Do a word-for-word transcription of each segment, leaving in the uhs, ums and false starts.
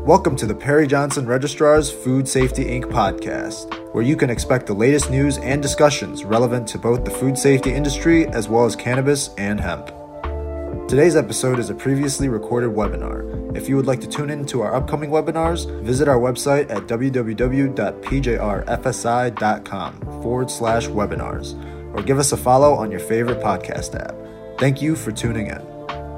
Welcome to the Perry Johnson Registrar's Food Safety Incorporated podcast, where you can expect the latest news and discussions relevant to both the food safety industry as well as cannabis and hemp. Today's episode is a previously recorded webinar. If you would like to tune in to our upcoming webinars, visit our website at www.pjrfsi.com forward slash webinars, or give us a follow on your favorite podcast app. Thank you for tuning in.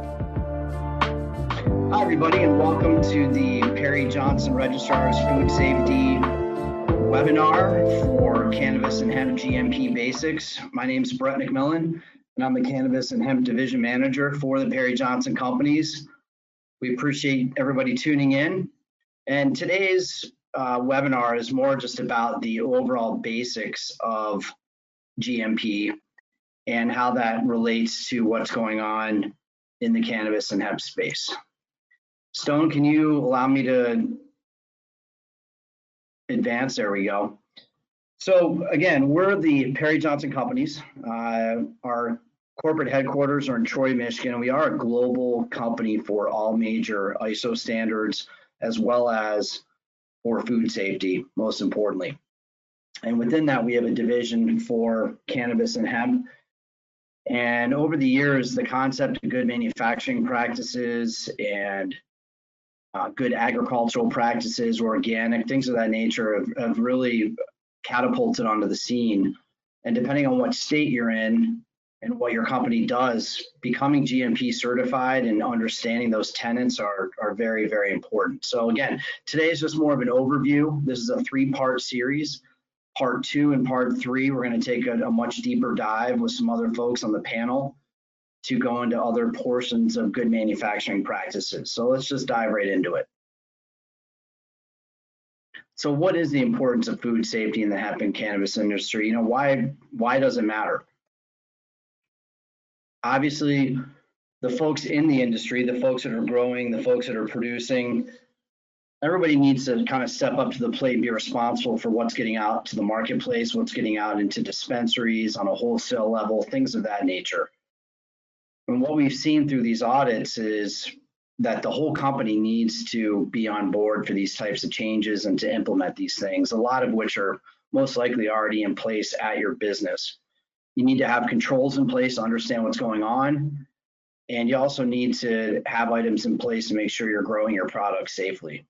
Hi, everybody, and welcome to the Perry Johnson Registrar's Food Safety webinar for Cannabis and Hemp G M P Basics. My name is Brett McMillan, and I'm the Cannabis and Hemp Division Manager for the Perry Johnson Companies. We appreciate everybody tuning in. And today's uh, webinar is more just about the overall basics of G M P and how that relates to what's going on in the cannabis and hemp space. Stone, can you allow me to advance? There we go. So again, we're the Perry Johnson Companies. Uh, our corporate headquarters are in Troy, Michigan, and we are a global company for all major I S O standards, as well as for food safety, most importantly. And within that, we have a division for cannabis and hemp. And over the years, the concept of good manufacturing practices and Uh, good agricultural practices, organic, things of that nature have, have really catapulted onto the scene. And depending on what state you're in and what your company does, becoming G M P certified and understanding those tenets are, are very, very important. So again, today is just more of an overview. This is a three-part series. Part two and part three, we're going to take a, a much deeper dive with some other folks on the panel to go into other portions of good manufacturing practices. So let's just dive right into it. So what is the importance of food safety in the hemp and cannabis industry? You know, why, why does it matter? Obviously, the folks in the industry, the folks that are growing, the folks that are producing, everybody needs to kind of step up to the plate and be responsible for what's getting out to the marketplace, what's getting out into dispensaries on a wholesale level, things of that nature. And what we've seen through these audits is that the whole company needs to be on board for these types of changes and to implement these things, a lot of which are most likely already in place at your business. You need to have controls in place to understand what's going on. And you also need to have items in place to make sure you're growing your product safely.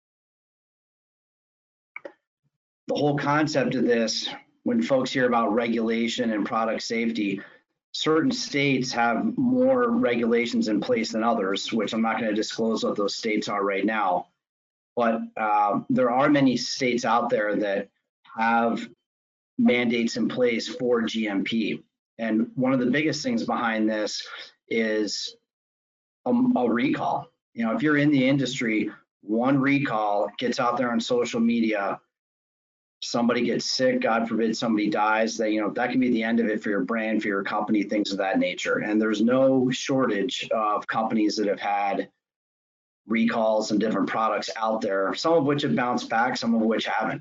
The whole concept of this, when folks hear about regulation and product safety, certain states have more regulations in place than others, which I'm not going to disclose what those states are right now. But uh, there are many states out there that have mandates in place for G M P. And one of the biggest things behind this is a, a recall. You know, if you're in the industry, one recall gets out there on social media, somebody gets sick, God forbid somebody dies, that, you know, that can be the end of it for your brand, for your company, things of that nature. And there's no shortage of companies that have had recalls and different products out there, some of which have bounced back, some of which haven't.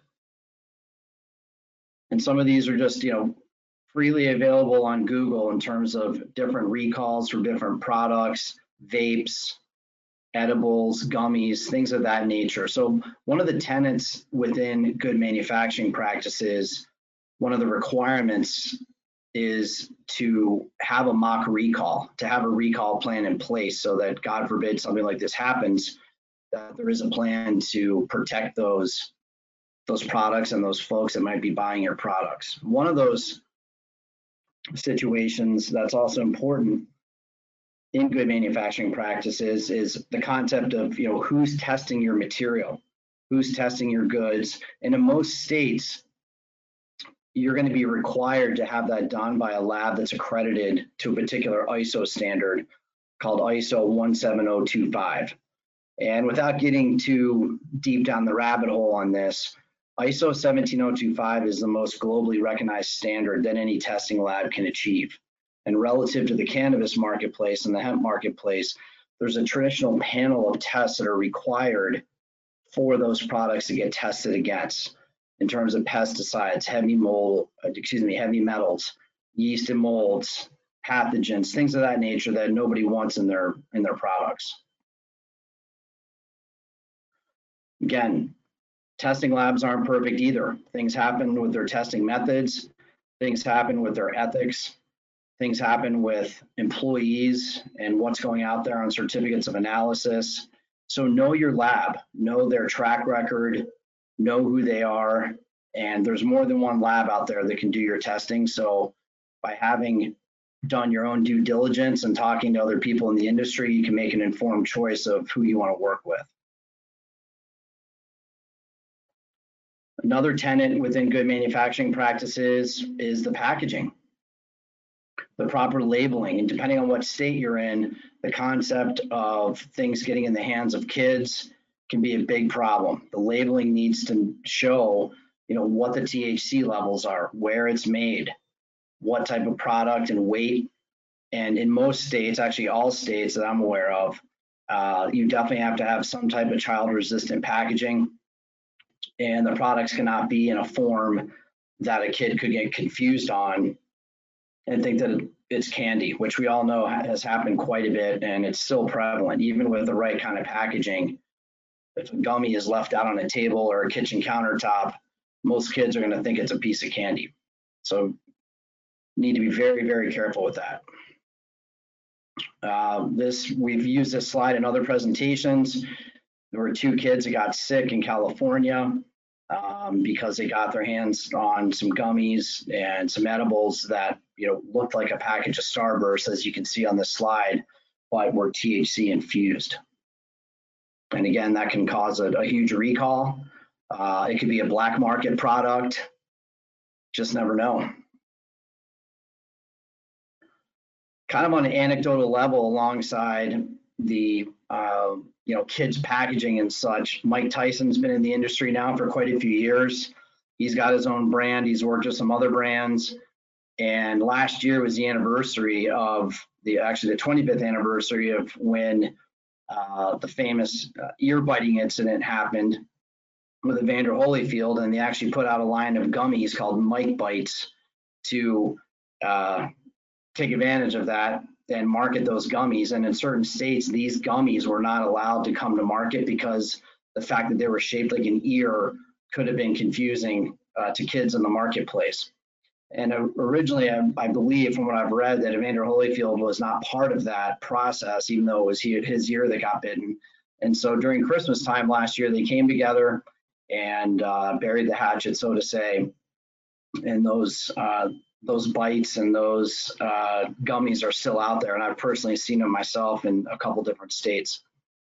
And some of these are just, you know, freely available on Google in terms of different recalls for different products, vapes, edibles, gummies, things of that nature. So one of the tenets within good manufacturing practices, one of the requirements is to have a mock recall, to have a recall plan in place so that, God forbid, something like this happens, that there is a plan to protect those, those products and those folks that might be buying your products. One of those situations that's also important in good manufacturing practices is the concept of, you know, who's testing your material, who's testing your goods. And in most states, you're going to be required to have that done by a lab that's accredited to a particular I S O standard called I S O one seven zero two five. And without getting too deep down the rabbit hole on this, I S O one seven zero two five is the most globally recognized standard that any testing lab can achieve. And relative to the cannabis marketplace and the hemp marketplace, there's a traditional panel of tests that are required for those products to get tested against in terms of pesticides, heavy mold, excuse me, heavy metals, yeast and molds, pathogens, things of that nature that nobody wants in their in their products. Again, testing labs aren't perfect either. Things happen with their testing methods, things happen with their ethics, things happen with employees and what's going out there on certificates of analysis. So know your lab, know their track record, know who they are, and there's more than one lab out there that can do your testing. So by having done your own due diligence and talking to other people in the industry, you can make an informed choice of who you want to work with. Another tenet within good manufacturing practices is the packaging, the proper labeling, and depending on what state you're in, the concept of things getting in the hands of kids can be a big problem. The labeling needs to show, you know, what the T H C levels are, where it's made, what type of product and weight. And in most states, actually all states that I'm aware of, uh, you definitely have to have some type of child-resistant packaging, and the products cannot be in a form that a kid could get confused on and think that it's candy, which we all know has happened quite a bit, and it's still prevalent. Even with the right kind of packaging, if a gummy is left out on a table or a kitchen countertop, most kids are going to think it's a piece of candy. So need to be very, very careful with that. Uh, this we've used this slide in other presentations. There were two kids that got sick in California um, because they got their hands on some gummies and some edibles that, you know, looked like a package of Starburst, as you can see on this slide, but were T H C infused. And again, that can cause a, a huge recall. Uh, it could be a black market product. Just never know. Kind of on an anecdotal level, alongside the uh, you know, kids packaging and such, Mike Tyson's been in the industry now for quite a few years. He's got his own brand. He's worked with some other brands. And last year was the anniversary of the, actually the twenty-fifth anniversary of when uh, the famous uh, ear biting incident happened with Evander Holyfield. And they actually put out a line of gummies called Mike Bites to uh, take advantage of that and market those gummies. And in certain states, these gummies were not allowed to come to market because the fact that they were shaped like an ear could have been confusing uh, to kids in the marketplace. And uh, originally, I, I believe from what I've read, that Evander Holyfield was not part of that process, even though it was he, his ear that got bitten. And so during Christmas time last year, they came together and uh, buried the hatchet, so to say. And those uh, those bites and those uh, gummies are still out there, and I've personally seen them myself in a couple different states.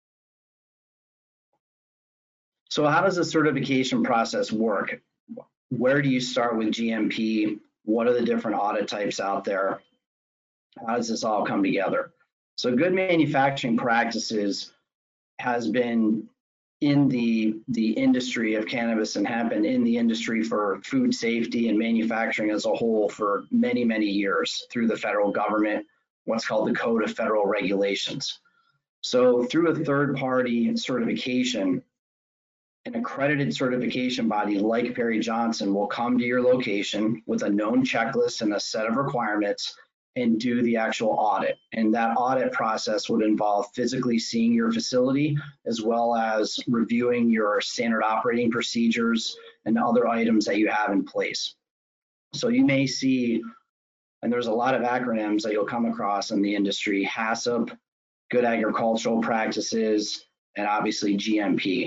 So how does the certification process work? Where do you start with G M P? What are the different audit types out there? How does this all come together? So good manufacturing practices has been in the, the industry of cannabis and hemp, and in the industry for food safety and manufacturing as a whole for many, many years through the federal government, what's called the Code of Federal Regulations. So through a third-party certification, an accredited certification body like Perry Johnson will come to your location with a known checklist and a set of requirements and do the actual audit. And that audit process would involve physically seeing your facility, as well as reviewing your standard operating procedures and other items that you have in place. So you may see, and there's a lot of acronyms that you'll come across in the industry: HACCP, Good Agricultural Practices, and obviously G M P.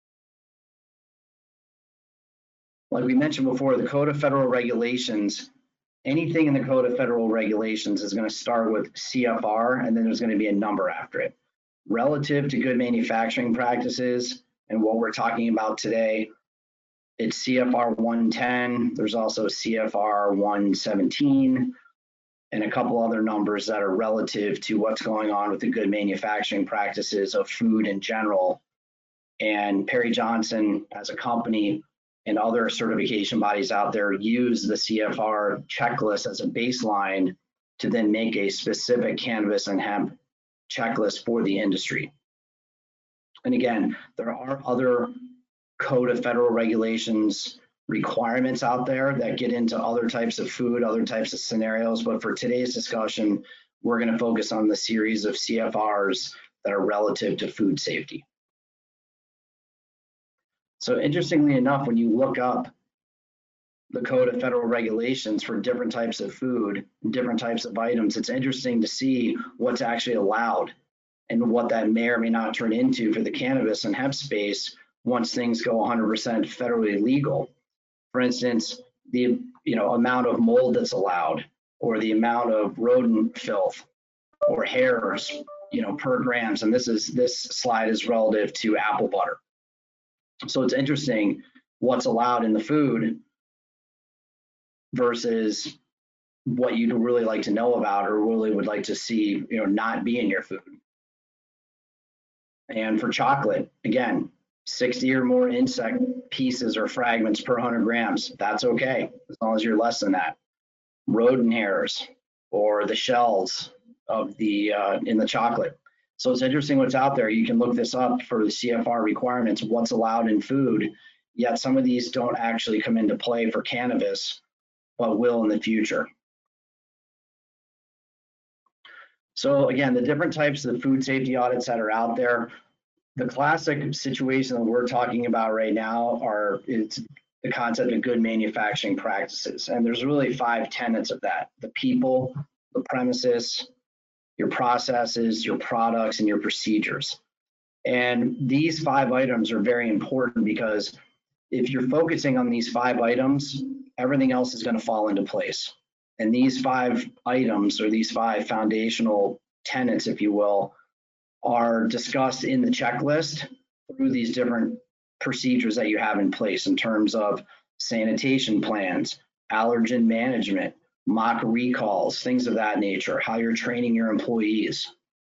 Like we mentioned before, the Code of Federal Regulations, anything in the Code of Federal Regulations is going to start with C F R, and then there's going to be a number after it. Relative to good manufacturing practices and what we're talking about today, it's C F R one ten, there's also C F R one seventeen, and a couple other numbers that are relative to what's going on with the good manufacturing practices of food in general. And Perry Johnson, as a company, and other certification bodies out there use the C F R checklist as a baseline to then make a specific cannabis and hemp checklist for the industry. And again, there are other Code of Federal Regulations requirements out there that get into other types of food, other types of scenarios, but for today's discussion, we're going to focus on the series of C F Rs that are relative to food safety. So interestingly enough, when you look up the Code of Federal Regulations for different types of food, different types of items, it's interesting to see what's actually allowed and what that may or may not turn into for the cannabis and hemp space once things go one hundred percent federally legal. For instance, the you know amount of mold that's allowed, or the amount of rodent filth or hairs, you know, per grams. And this is this slide is relative to apple butter. So it's interesting what's allowed in the food versus what you'd really like to know about or really would like to see, you know, not be in your food. And for chocolate, again, sixty or more insect pieces or fragments per one hundred grams. That's okay, as long as you're less than that. Rodent hairs or the shells of the uh, in the chocolate. So it's interesting what's out there. You can look this up for the C F R requirements, what's allowed in food, yet some of these don't actually come into play for cannabis, but will in the future. So again, the different types of food safety audits that are out there, the classic situation that we're talking about right now are it's the concept of good manufacturing practices. And there's really five tenets of that: the people, the premises, your processes, your products, and your procedures. And these five items are very important because if you're focusing on these five items, everything else is going to fall into place. And these five items, or these five foundational tenets, if you will, are discussed in the checklist through these different procedures that you have in place in terms of sanitation plans, allergen management, mock recalls, things of that nature, how you're training your employees.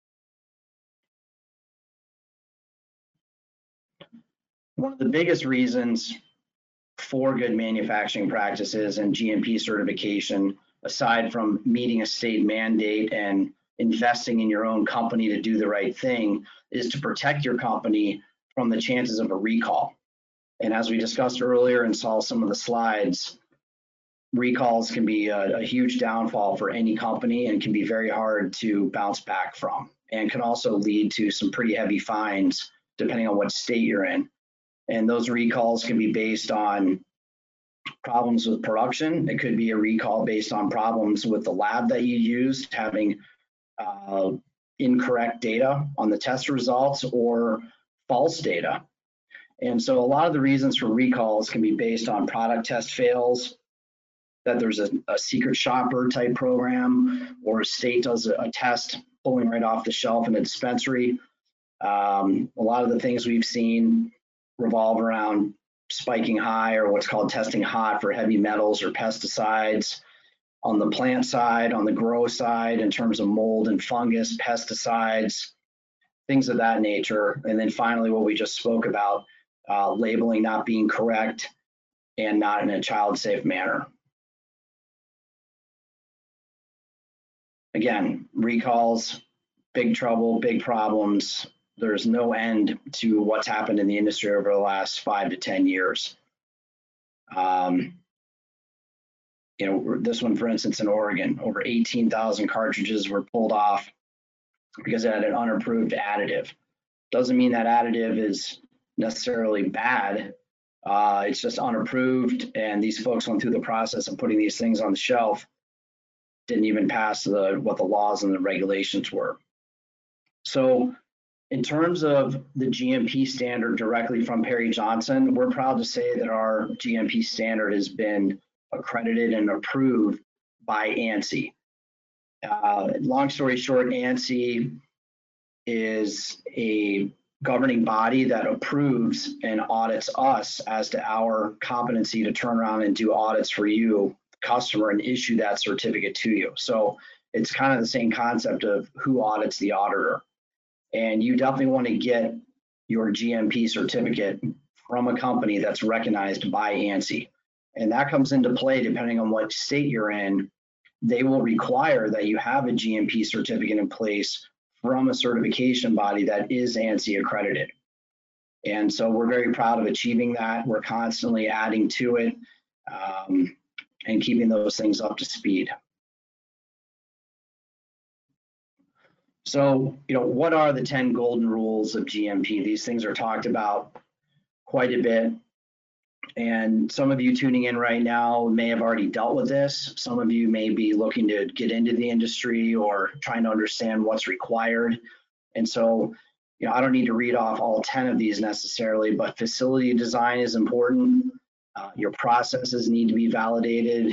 One of the biggest reasons for good manufacturing practices and G M P certification, aside from meeting a state mandate and investing in your own company to do the right thing, is to protect your company from the chances of a recall. And as we discussed earlier and saw some of the slides, recalls can be a, a huge downfall for any company and can be very hard to bounce back from, and can also lead to some pretty heavy fines depending on what state you're in. And those recalls can be based on problems with production. It could be a recall based on problems with the lab that you used, having uh, incorrect data on the test results or false data. And so a lot of the reasons for recalls can be based on product test fails, that there's a, a secret shopper type program, or a state does a, a test pulling right off the shelf in a dispensary. Um, a lot of the things we've seen revolve around spiking high, or what's called testing hot, for heavy metals or pesticides. On the plant side, on the grow side, in terms of mold and fungus, pesticides, things of that nature. And then finally, what we just spoke about, uh, labeling not being correct and not in a child-safe manner. Again, recalls, big trouble, big problems. There's no end to what's happened in the industry over the last five to ten years. Um, you know, this one, for instance, in Oregon, over eighteen thousand cartridges were pulled off because it had an unapproved additive. Doesn't mean that additive is necessarily bad. Uh, it's just unapproved, and these folks went through the process of putting these things on the shelf, didn't even pass the what the laws and the regulations were. So in terms of the G M P standard directly from Perry Johnson, we're proud to say that our G M P standard has been accredited and approved by ANSI. Uh, long story short, ANSI is a governing body that approves and audits us as to our competency to turn around and do audits for you, customer, and issue that certificate to you. So it's kind of the same concept of who audits the auditor. And you definitely want to get your G M P certificate from a company that's recognized by ANSI. And that comes into play depending on what state you're in. They will require that you have a G M P certificate in place from a certification body that is ANSI accredited. And so we're very proud of achieving that. We're constantly adding to it um, and keeping those things up to speed. So, you know, what are the ten golden rules of G M P? These things are talked about quite a bit. And some of you tuning in right now may have already dealt with this. Some of you may be looking to get into the industry or trying to understand what's required. And so, you know, I don't need to read off all ten of these necessarily, but facility design is important. Uh, your processes need to be validated.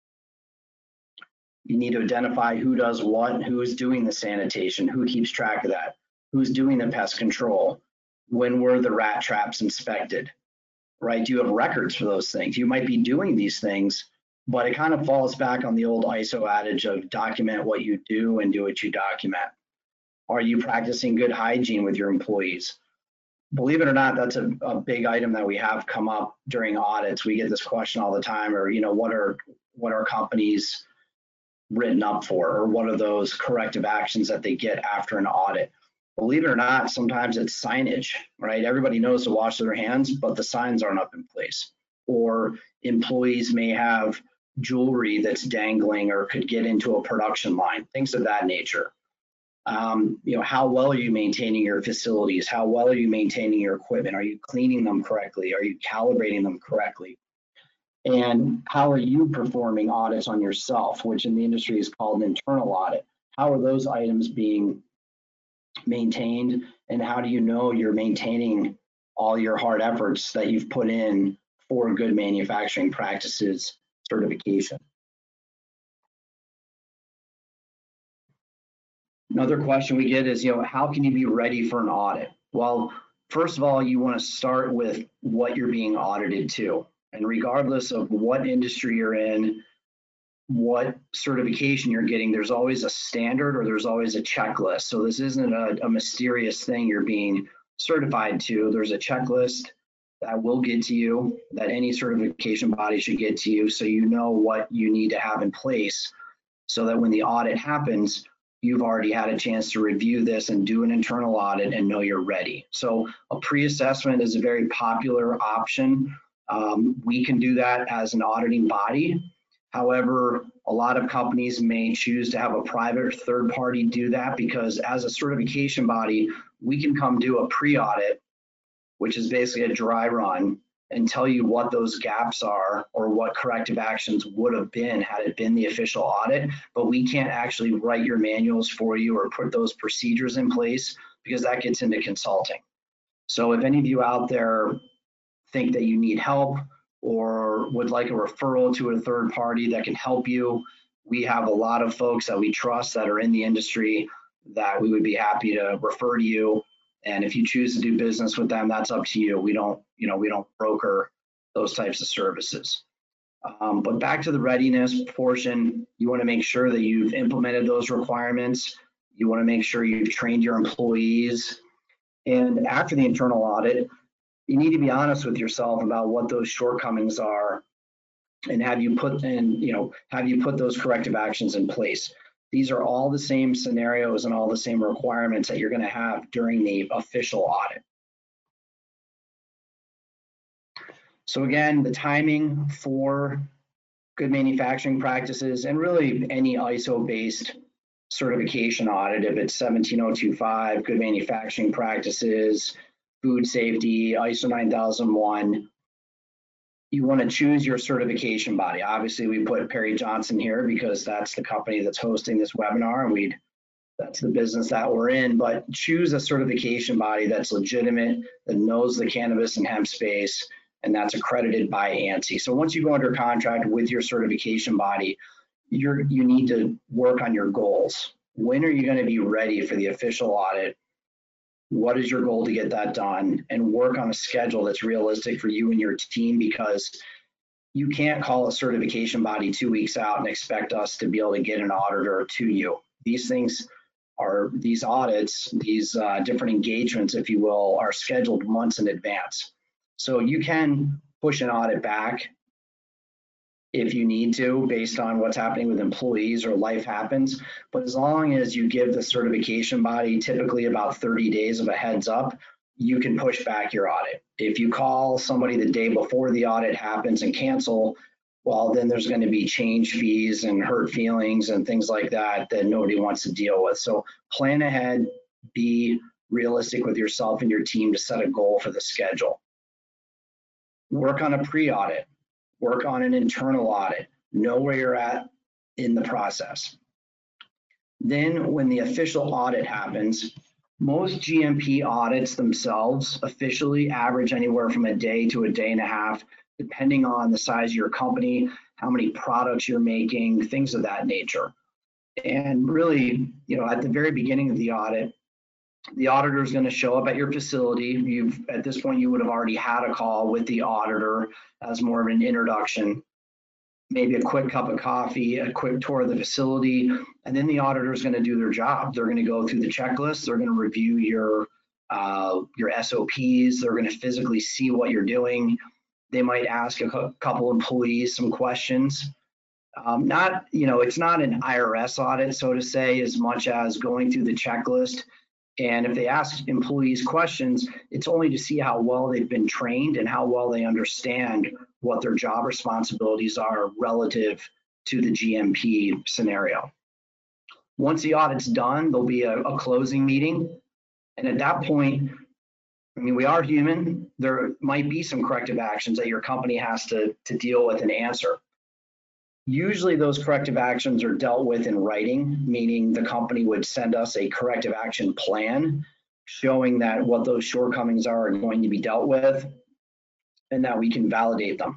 You need to identify who does what, who is doing the sanitation, who keeps track of that, who's doing the pest control, when were the rat traps inspected, right? Do you have records for those things? You might be doing these things, but it kind of falls back on the old I S O adage of document what you do and do what you document. Are you practicing good hygiene with your employees? Believe it or not, that's a, a big item that we have come up during audits. We get this question all the time, or, you know, what are what are companies written up for, or what are those corrective actions that they get after an audit? Believe it or not, sometimes it's signage, right? Everybody knows to wash their hands, but the signs aren't up in place. Or employees may have jewelry that's dangling or could get into a production line, things of that nature. Um, you know, how well are you maintaining your facilities? How well are you maintaining your equipment? Are you cleaning them correctly? Are you calibrating them correctly? And how are you performing audits on yourself, which in the industry is called an internal audit? How are those items being maintained, and how do you know you're maintaining all your hard efforts that you've put in for good manufacturing practices certification? Another question we get is, you know, how can you be ready for an audit? Well, first of all, you want to start with what you're being audited to. And regardless of what industry you're in, what certification you're getting, there's always a standard or there's always a checklist. So this isn't a, a mysterious thing you're being certified to. There's a checklist that will get to you, that any certification body should get to you, so you know what you need to have in place so that when the audit happens, you've already had a chance to review this and do an internal audit and know you're ready. So a pre-assessment is a very popular option. Um, we can do that as an auditing body. However, a lot of companies may choose to have a private or third party do that, because as a certification body, we can come do a pre-audit, which is basically a dry run, and tell you what those gaps are or what corrective actions would have been had it been the official audit, but we can't actually write your manuals for you or put those procedures in place, because that gets into consulting. So if any of you out there think that you need help or would like a referral to a third party that can help you, we have a lot of folks that we trust that are in the industry that we would be happy to refer to you. And if you choose to do business with them, that's up to you. We don't, you know, we don't broker those types of services. Um, but back to the readiness portion, you want to make sure that you've implemented those requirements. You want to make sure you've trained your employees. And after the internal audit, you need to be honest with yourself about what those shortcomings are, and have you put in, you know, have you put those corrective actions in place? These are all the same scenarios and all the same requirements that you're going to have during the official audit. So again, the timing for good manufacturing practices, and really any I S O-based certification audit, if it's seventeen oh two five, good manufacturing practices, food safety, I S O nine thousand one, you want to choose your certification body. Obviously, we put Perry Johnson here because that's the company that's hosting this webinar, and we that's the business that we're in. But choose a certification body that's legitimate, that knows the cannabis and hemp space, and that's accredited by ANSI. So once you go under contract with your certification body, you're you need to work on your goals. When are you going to be ready for the official audit? What is your goal to get that done? And work on a schedule that's realistic for you and your team, because you can't call a certification body two weeks out and expect us to be able to get an auditor to you. These things are, these audits, these uh, different engagements, if you will, are scheduled months in advance. So you can push an audit back if you need to, based on what's happening with employees or life happens. But as long as you give the certification body typically about thirty days of a heads up, you can push back your audit. If you call somebody the day before the audit happens and cancel, well, then there's going to be change fees and hurt feelings and things like that that nobody wants to deal with. So plan ahead, be realistic with yourself and your team to set a goal for the schedule. work on a pre-audit, work on an internal audit, know where you're at in the process. Then when the official audit happens, most G M P audits themselves officially average anywhere from a day to a day and a half, depending on the size of your company, how many products you're making, things of that nature. And really, you know, at the very beginning of the audit, the auditor is going to show up at your facility. You've, at this point, you would have already had a call with the auditor as more of an introduction, maybe a quick cup of coffee, a quick tour of the facility, and then the auditor is going to do their job. They're going to go through the checklist. They're going to review your uh, your S O Ps. They're going to physically see what you're doing. They might ask a couple employees some questions. Um, not, you know, it's not an I R S audit, so to say, as much as going through the checklist. And if they ask employees questions, it's only to see how well they've been trained and how well they understand what their job responsibilities are relative to the G M P scenario. Once the audit's done, there'll be a, a closing meeting. And at that point, I mean, we are human. There might be some corrective actions that your company has to, to deal with and answer. Usually those corrective actions are dealt with in writing, meaning the company would send us a corrective action plan showing that what those shortcomings are, are going to be dealt with and that we can validate them.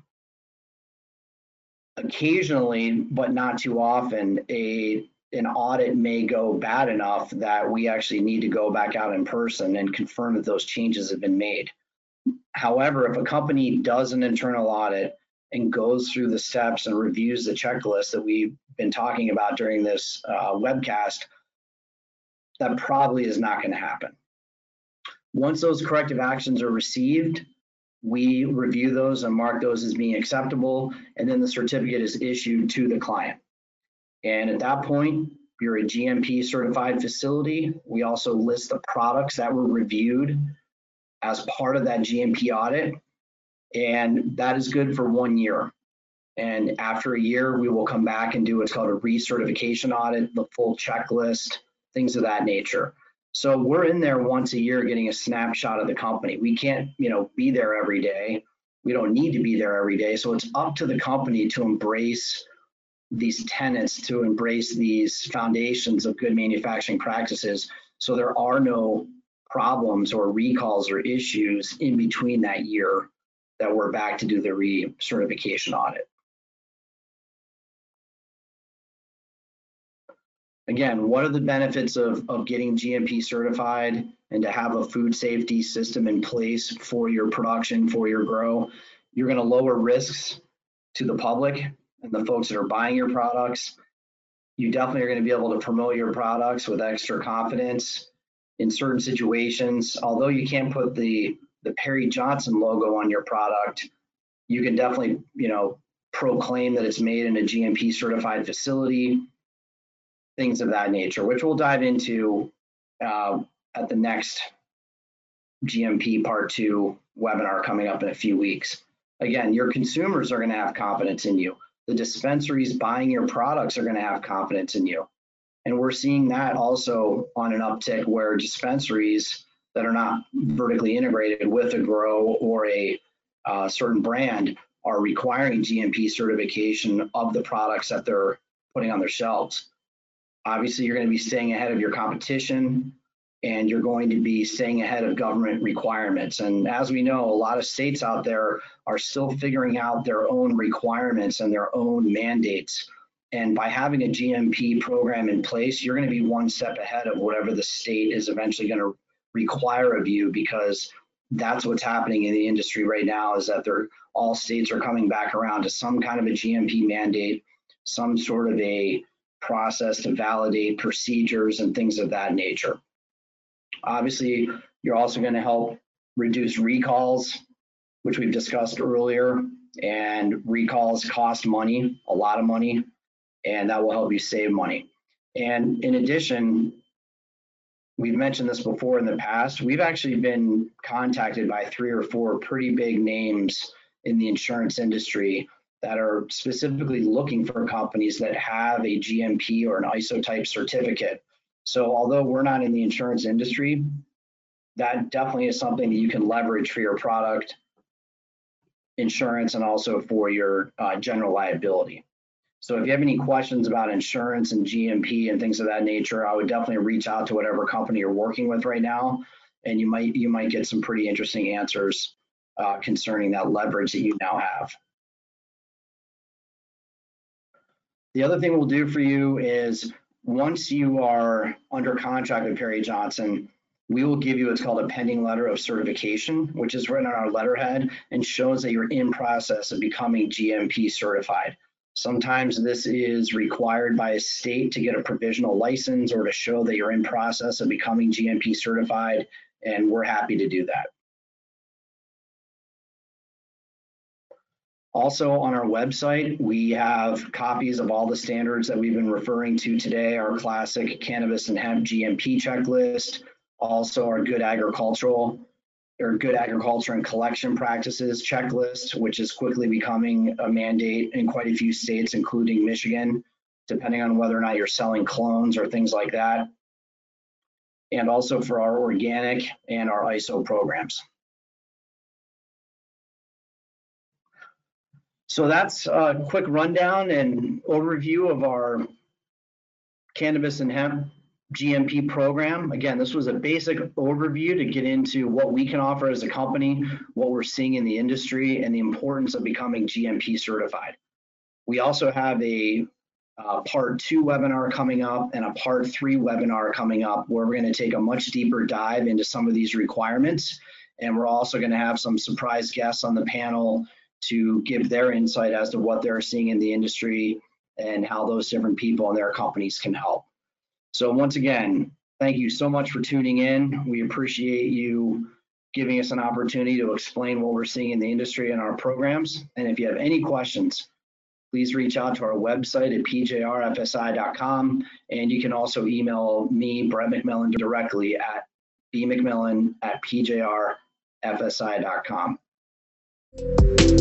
Occasionally, but not too often, a an audit may go bad enough that we actually need to go back out in person and confirm that those changes have been made. However, if a company does an internal audit and goes through the steps and reviews the checklist that we've been talking about during this uh, webcast, that probably is not going to happen. Once those corrective actions are received, we review those and mark those as being acceptable, and then the certificate is issued to the client. And at that point, you're a G M P certified facility. We also list the products that were reviewed as part of that G M P audit, and that is good for one year. And after a year, we will come back and do what's called a recertification audit, the full checklist, things of that nature. So we're in there once a year getting a snapshot of the company. We can't, you know, be there every day. We don't need to be there every day. So it's up to the company to embrace these tenets, to embrace these foundations of good manufacturing practices, so there are no problems or recalls or issues in between that year that we're back to do the recertification audit. Again, what are the benefits of, of getting G M P certified and to have a food safety system in place for your production, for your grow? You're going to lower risks to the public and the folks that are buying your products. You definitely are going to be able to promote your products with extra confidence in certain situations. Although you can't put the, the Perry Johnson logo on your product, you can definitely, you know, proclaim that it's made in a G M P certified facility, things of that nature, which we'll dive into uh, at the next G M P Part two webinar coming up in a few weeks. Again, your consumers are going to have confidence in you. The dispensaries buying your products are going to have confidence in you. And we're seeing that also on an uptick where dispensaries that are not vertically integrated with a grow or a uh, certain brand are requiring G M P certification of the products that they're putting on their shelves. Obviously, you're going to be staying ahead of your competition, and you're going to be staying ahead of government requirements. And as we know, a lot of states out there are still figuring out their own requirements and their own mandates. And by having a G M P program in place, you're going to be one step ahead of whatever the state is eventually going to require of you, because that's what's happening in the industry right now, is that they're, all states are coming back around to some kind of a G M P mandate, some sort of a process to validate procedures and things of that nature. Obviously, you're also going to help reduce recalls, which we've discussed earlier, and recalls cost money, a lot of money, and that will help you save money. And in addition, we've mentioned this before in the past, we've actually been contacted by three or four pretty big names in the insurance industry that are specifically looking for companies that have a G M P or an I S O type certificate. So although we're not in the insurance industry, that definitely is something that you can leverage for your product insurance and also for your uh, general liability. So if you have any questions about insurance and G M P and things of that nature, I would definitely reach out to whatever company you're working with right now, and you might you might get some pretty interesting answers uh, concerning that leverage that you now have. The other thing we'll do for you is once you are under contract with Perry Johnson, we will give you what's called a pending letter of certification, which is written on our letterhead and shows that you're in process of becoming G M P certified. Sometimes this is required by a state to get a provisional license or to show that you're in process of becoming G M P certified, and we're happy to do that. Also on our website, we have copies of all the standards that we've been referring to today, our classic cannabis and hemp G M P checklist, also our good agricultural or good agriculture and collection practices checklist, which is quickly becoming a mandate in quite a few states, including Michigan, depending on whether or not you're selling clones or things like that. And also for our organic and our I S O programs. So that's a quick rundown and overview of our cannabis and hemp G M P program. Again, this was a basic overview to get into what we can offer as a company, what we're seeing in the industry, and the importance of becoming G M P certified. We also have a uh, part two webinar coming up and a part three webinar coming up where we're going to take a much deeper dive into some of these requirements. And we're also going to have some surprise guests on the panel to give their insight as to what they're seeing in the industry and how those different people and their companies can help. So once again, thank you so much for tuning in. We appreciate you giving us an opportunity to explain what we're seeing in the industry and our programs. And if you have any questions, please reach out to our website at P J R F S I dot com. And you can also email me, Brett McMillan, directly at b mcmillan at P J R F S I dot com.